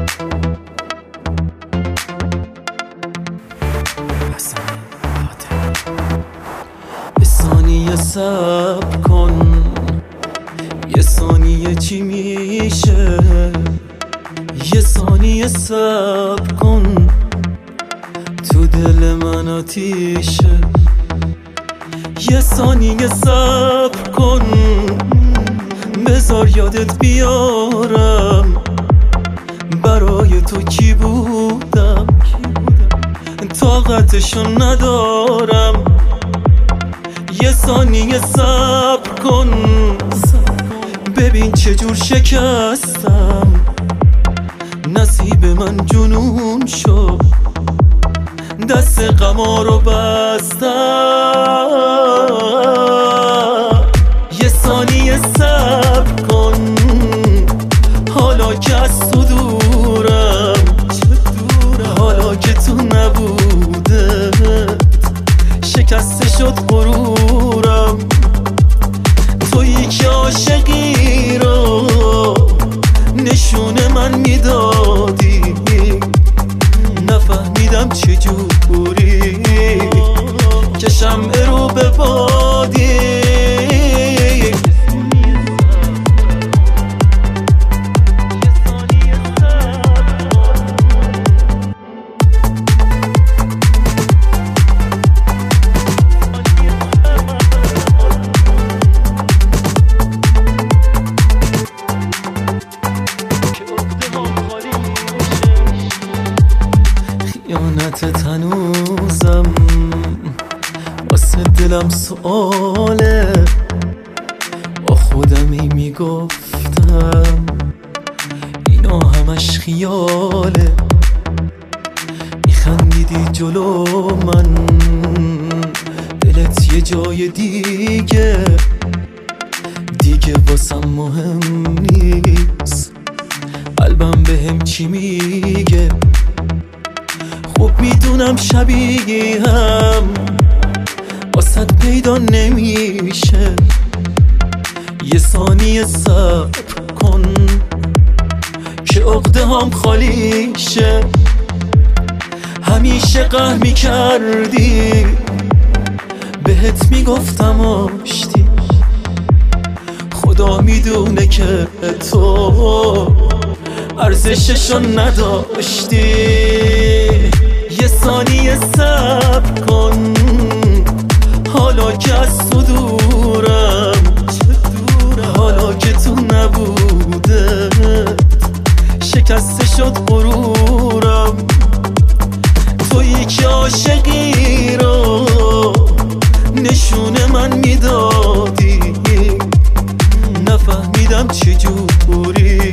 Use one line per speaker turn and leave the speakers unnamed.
یه ثانیه صبر کن، یه ثانیه چی میشه؟ یه ثانیه صبر کن، تو دل من آتیشه. یه ثانیه صبر کن، بذار یادت بیارم برای تو کی بودم. طاقتشو ندارم. یه ثانیه صبر کن، ببین چجور شکستم. نصیب من جنون شد، دست غما رو بستم. یه ثانیه صبر کن، حالا که از تو دورم، حالا که تو نبوده شکسته شد غرورم. تویی که عاشقی رو نشون من میدادی، نفهمیدم چجوری که شمع رو به بادی. خیانتت هنوزم واسه دلم سؤاله. با خودمی میگفتم اینا همش خیاله. میخندیدی جلو من، دلت یه جای دیگه واسم مهم نیست. قلبم بهم چی میگه؟ خوب میدونم شبیه هم واسد پیدا نمیشه. یه ثانیه صبر کن که عقده هم خالی شه. همیشه قهر میکردی، بهت میگفتم آشتی. خدا میدونه که تو ارزششو نداشتی. یه ثانیه صبر کن، حالا که از تو دورم، حالا که تو نبوده شکسته شد غرورم. تویی که عاشقی رو نشون من میدادی، نفهمیدم چجوری